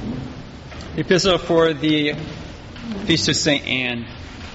The epistle for the Feast of St. Anne.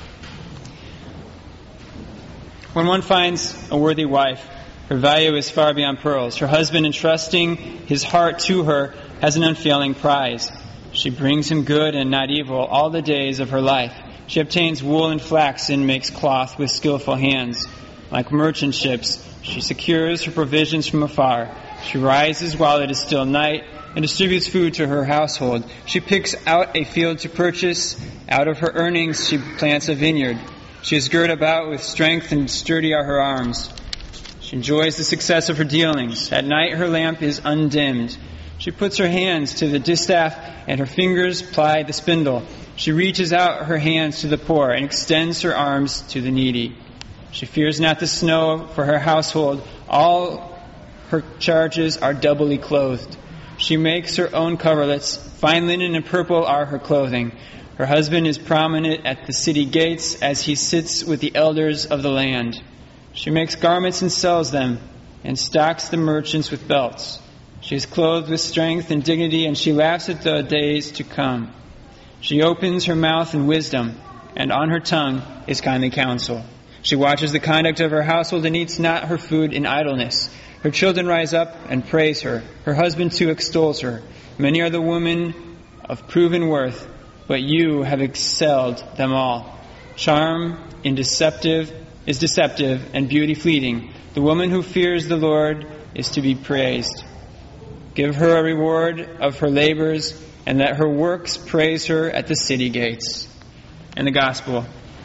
When one finds a worthy wife, her value is far beyond pearls. Her husband, entrusting his heart to her, has an unfailing prize. She brings him good and not evil all the days of her life. She obtains wool and flax and makes cloth with skillful hands. Like merchant ships, she secures her provisions from afar. She rises while it is still night and distributes food to her household. She picks out a field to purchase. Out of her earnings she plants a vineyard. She is girt about with strength and sturdy are her arms. She enjoys the success of her dealings. At night her lamp is undimmed. She puts her hands to the distaff and her fingers ply the spindle. She reaches out her hands to the poor and extends her arms to the needy. She fears not the snow for her household. All her charges are doubly clothed. She makes her own coverlets. Fine linen and purple are her clothing. Her husband is prominent at the city gates as he sits with the elders of the land. She makes garments and sells them, and stocks the merchants with belts. She is clothed with strength and dignity, and she laughs at the days to come. She opens her mouth in wisdom, and on her tongue is kindly counsel. She watches the conduct of her household and eats not her food in idleness. Her children rise up and praise her. Her husband too extols her. Many are the women of proven worth, but you have excelled them all. Charm is deceptive, and beauty fleeting. The woman who fears the Lord is to be praised. Give her a reward of her labors, and let her works praise her at the city gates. And the Gospel.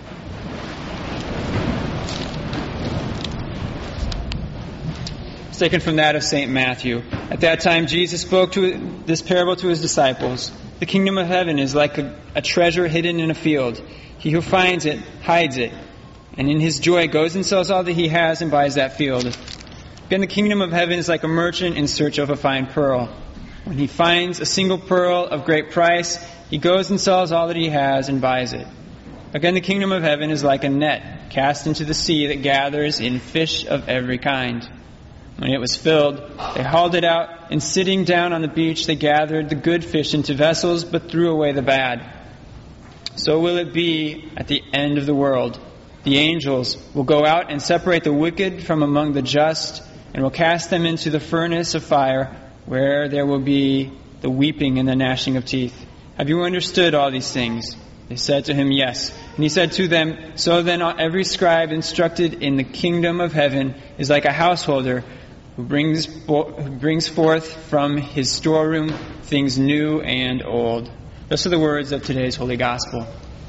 It's taken from that of St. Matthew. At that time, Jesus spoke this parable to his disciples. The kingdom of heaven is like a treasure hidden in a field. He who finds it hides it, and in his joy goes and sells all that he has and buys that field. Again, the kingdom of heaven is like a merchant in search of a fine pearl. When he finds a single pearl of great price, he goes and sells all that he has and buys it. Again, the kingdom of heaven is like a net cast into the sea that gathers in fish of every kind. When it was filled, they hauled it out, and sitting down on the beach, they gathered the good fish into vessels, but threw away the bad. So will it be at the end of the world. The angels will go out and separate the wicked from among the just, and will cast them into the furnace of fire, where there will be the weeping and the gnashing of teeth. Have you understood all these things? They said to him, Yes. And he said to them, So then every scribe instructed in the kingdom of heaven is like a householder who brings forth from his storeroom things new and old. Those are the words of today's Holy Gospel.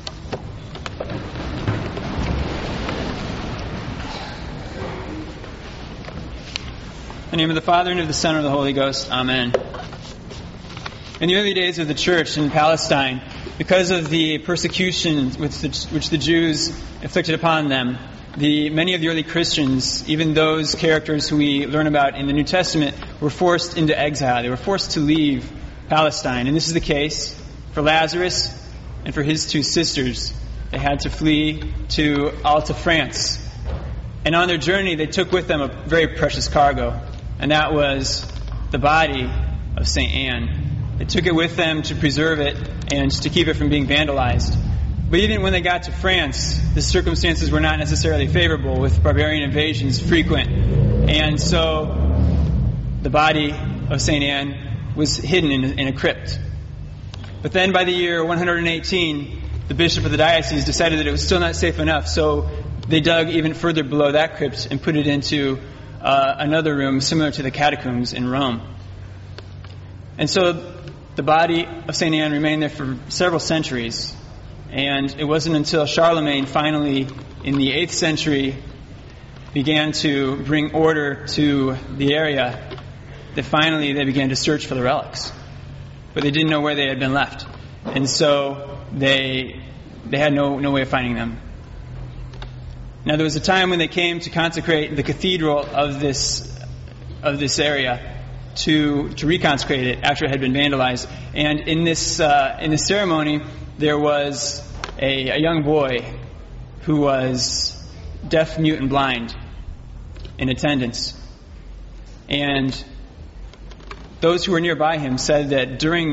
In the name of the Father, and of the Son, and of the Holy Ghost. Amen. In the early days of the Church in Palestine, because of the persecution which the Jews inflicted upon them, many of the early Christians, even those characters who we learn about in the New Testament, were forced into exile. They were forced to leave Palestine. And this is the case for Lazarus and for his two sisters. They had to flee to Alta, France. And on their journey, they took with them a very precious cargo, and that was the body of St. Anne. They took it with them to preserve it and to keep it from being vandalized. But even when they got to France, the circumstances were not necessarily favorable, with barbarian invasions frequent. And so the body of St. Anne was hidden in a crypt. But then by the year 118, the bishop of the diocese decided that it was still not safe enough, so they dug even further below that crypt and put it into another room similar to the catacombs in Rome. And so the body of St. Anne remained there for several centuries. And it wasn't until Charlemagne finally, in the 8th century, began to bring order to the area, that finally they began to search for the relics. But they didn't know where they had been left. And so they had no way of finding them. Now, there was a time when they came to consecrate the cathedral of this area, to reconsecrate it after it had been vandalized. And in this ceremony, there was a young boy who was deaf, mute, and blind in attendance. And those who were nearby him said that during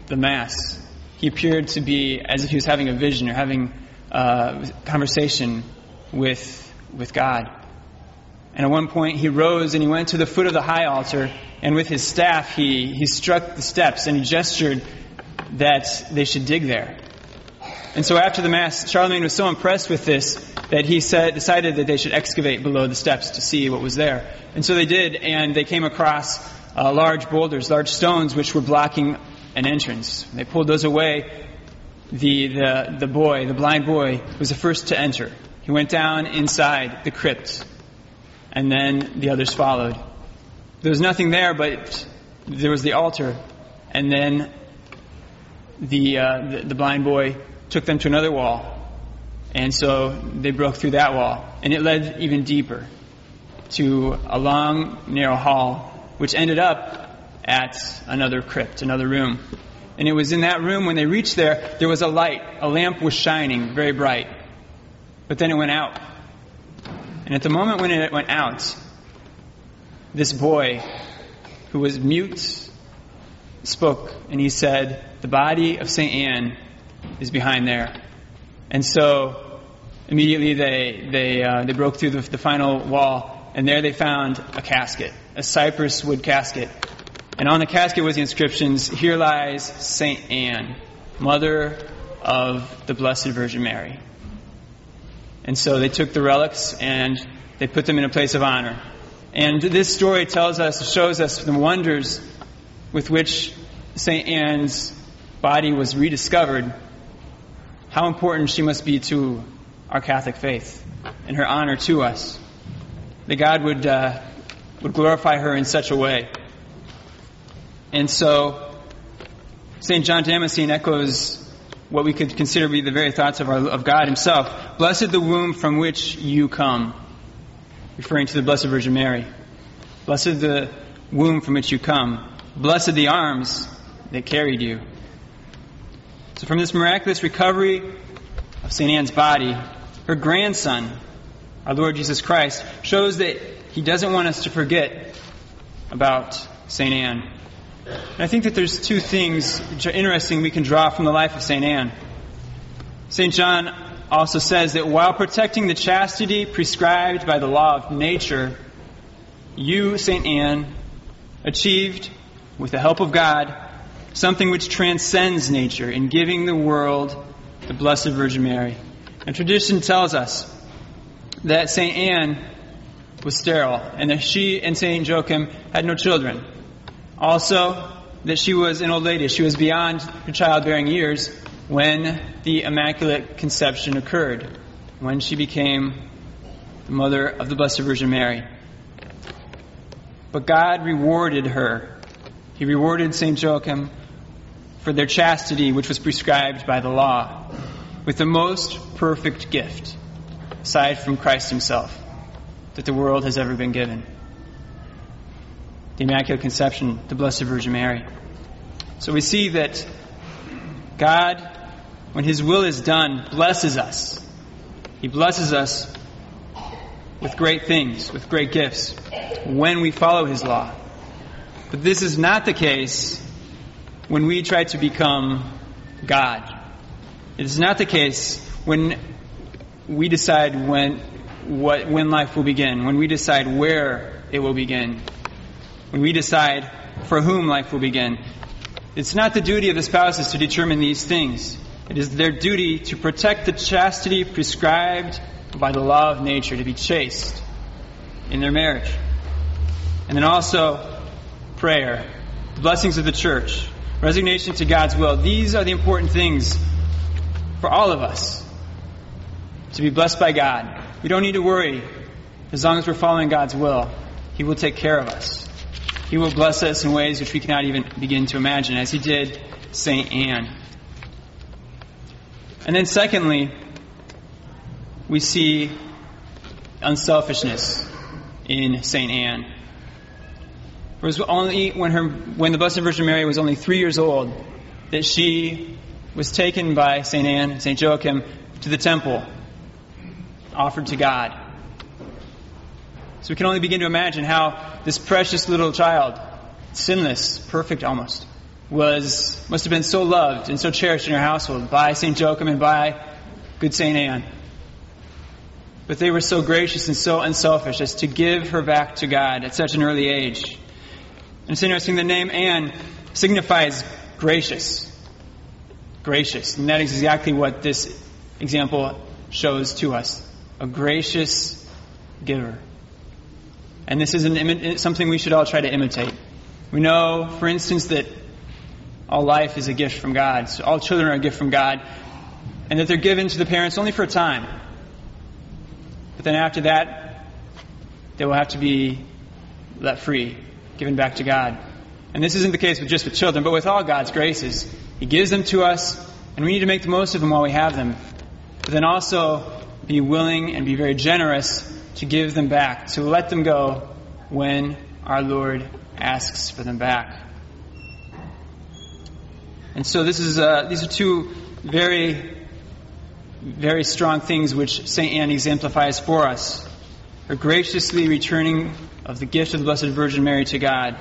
the Mass, he appeared to be as if he was having a vision or having a conversation with God. And at one point he rose and he went to the foot of the high altar, and with his staff he struck the steps and he gestured that they should dig there. And so after the Mass, Charlemagne was so impressed with this that he decided that they should excavate below the steps to see what was there. And so they did, and they came across large boulders, large stones, which were blocking an entrance. They pulled those away. The blind boy, was the first to enter. He went down inside the crypt, and then the others followed. There was nothing there, but there was the altar, and then the blind boy took them to another wall. And so they broke through that wall, and it led even deeper to a long, narrow hall, which ended up at another crypt, another room. And it was in that room, when they reached there was a light. A lamp was shining very bright. But then it went out. And at the moment when it went out, this boy, who was mute, spoke, and he said, "The body of St. Anne is behind there." And so immediately they broke through the final wall, and there they found a casket, a cypress wood casket. And on the casket was the inscriptions, "Here lies St. Anne, Mother of the Blessed Virgin Mary." And so they took the relics and they put them in a place of honor. And this story shows us the wonders with which St. Anne's body was rediscovered, how important she must be to our Catholic faith and her honor to us, that God would glorify her in such a way. And so St. John Damascene echoes what we could consider to be the very thoughts of God himself. "Blessed the womb from which you come," referring to the Blessed Virgin Mary. "Blessed the womb from which you come. Blessed the arms that carried you." So from this miraculous recovery of St. Anne's body, her grandson, our Lord Jesus Christ, shows that he doesn't want us to forget about St. Anne. And I think that there's two things which are interesting we can draw from the life of St. Anne. St. John also says that while protecting the chastity prescribed by the law of nature, you, St. Anne, achieved, with the help of God, something which transcends nature in giving the world the Blessed Virgin Mary. And tradition tells us that St. Anne was sterile, and that she and St. Joachim had no children. Also, that she was an old lady. She was beyond her childbearing years when the Immaculate Conception occurred, when she became the mother of the Blessed Virgin Mary. But God rewarded her. He rewarded St. Joachim for their chastity, which was prescribed by the law, with the most perfect gift, aside from Christ himself, that the world has ever been given: the Immaculate Conception, the Blessed Virgin Mary. So we see that God, when his will is done, blesses us. He blesses us with great things, with great gifts, when we follow his law. But this is not the case when we try to become God. It is not the case when we decide when life will begin, when we decide where it will begin, when we decide for whom life will begin. It's not the duty of the spouses to determine these things. It is their duty to protect the chastity prescribed by the law of nature, to be chaste in their marriage. And then also prayer, the blessings of the church, resignation to God's will. These are the important things for all of us, to be blessed by God. We don't need to worry. As long as we're following God's will, he will take care of us. He will bless us in ways which we cannot even begin to imagine, as he did St. Anne. And then secondly, we see unselfishness in St. Anne. It was only when the Blessed Virgin Mary was only 3 years old that she was taken by St. Anne and St. Joachim to the temple, offered to God. So we can only begin to imagine how this precious little child, sinless, perfect almost, must have been so loved and so cherished in her household by St. Joachim and by good St. Anne. But they were so gracious and so unselfish as to give her back to God at such an early age. And it's interesting, the name Anne signifies gracious. Gracious. And that is exactly what this example shows to us. A gracious giver. And this is something we should all try to imitate. We know, for instance, that all life is a gift from God. So all children are a gift from God. And that they're given to the parents only for a time. But then after that, they will have to be let free, given back to God. And this isn't the case just with children, but with all God's graces. He gives them to us, and we need to make the most of them while we have them. But then also be willing and be very generous to give them back, to let them go when our Lord asks for them back. And so these are two very, very strong things which St. Anne exemplifies for us. Her graciously returning of the gift of the Blessed Virgin Mary to God.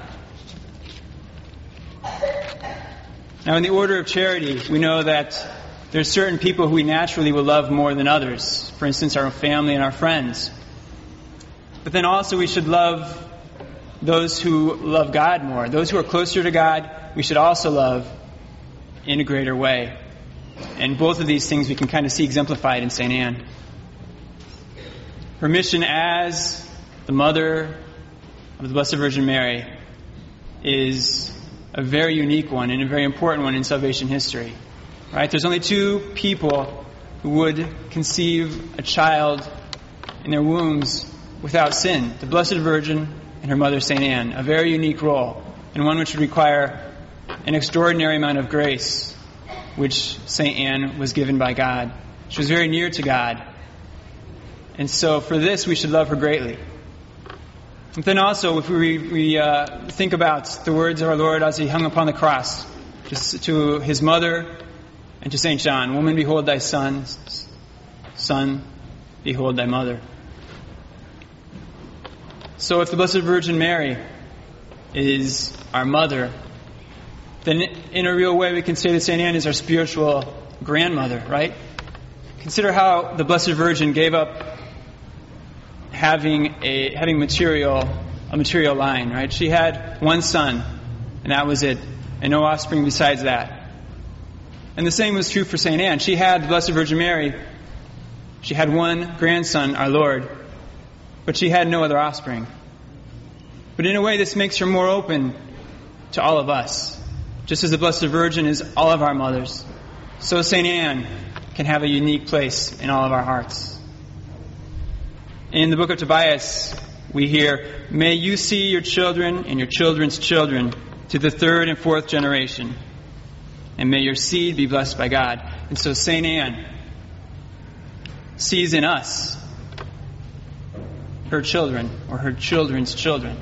Now, in the order of charity, we know that there are certain people who we naturally will love more than others. For instance, our family and our friends. But then also we should love those who love God more. Those who are closer to God, we should also love in a greater way. And both of these things we can kind of see exemplified in St. Anne. Her mission as the mother of the Blessed Virgin Mary is a very unique one and a very important one in salvation history. Right? There's only two people who would conceive a child in their wombs without sin. The Blessed Virgin and her mother St. Anne. A very unique role, and one which would require an extraordinary amount of grace, which St. Anne was given by God. She was very near to God. And so for this we should love her greatly. But then also, if we think about the words of our Lord as He hung upon the cross, just to His mother and to St. John, "Woman, behold thy son. Son, behold thy mother." So if the Blessed Virgin Mary is our mother, then in a real way we can say that St. Anne is our spiritual grandmother, right? Consider how the Blessed Virgin gave up having a material line, right? She had one son, and that was it, and no offspring besides that. And the same was true for St. Anne. She had the Blessed Virgin Mary. She had one grandson, our Lord, but she had no other offspring. But in a way, this makes her more open to all of us. Just as the Blessed Virgin is all of our mothers, so St. Anne can have a unique place in all of our hearts. In the book of Tobias, we hear, "May you see your children and your children's children to the third and fourth generation, and may your seed be blessed by God." And so St. Anne sees in us her children or her children's children.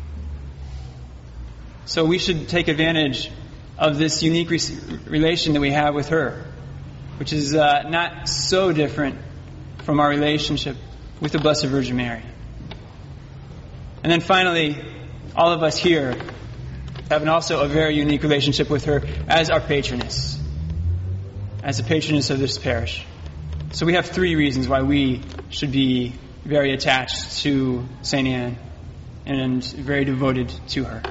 So we should take advantage of this unique relation that we have with her, which is not so different from our relationship with the Blessed Virgin Mary. And then finally, all of us here have also a very unique relationship with her as our patroness, as the patroness of this parish. So we have three reasons why we should be very attached to St. Anne and very devoted to her.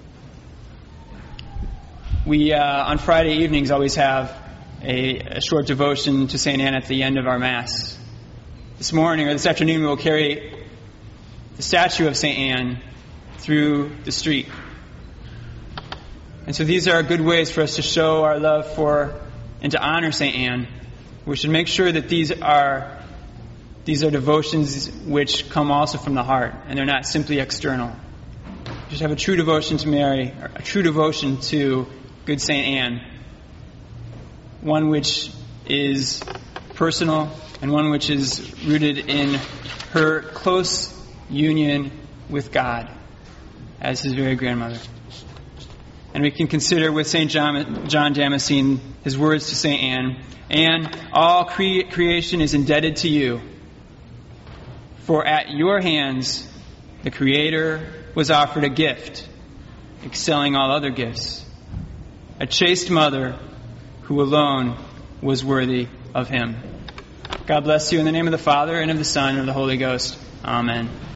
We, on Friday evenings, always have a short devotion to St. Anne at the end of our Mass. This morning or this afternoon, we will carry the statue of St. Anne through the street. And so these are good ways for us to show our love for and to honor St. Anne. We should make sure that these are devotions which come also from the heart, and they're not simply external. We should have a true devotion to Mary, or a true devotion to good St. Anne. One which is personal, and one which is rooted in her close union with God as His very grandmother. And we can consider with St. John Damascene his words to St. Anne, "Anne, all creation is indebted to you, for at your hands the Creator was offered a gift, excelling all other gifts. a chaste mother who alone was worthy of him. God bless you in the name of the Father, and of the Son, and of the Holy Ghost. Amen.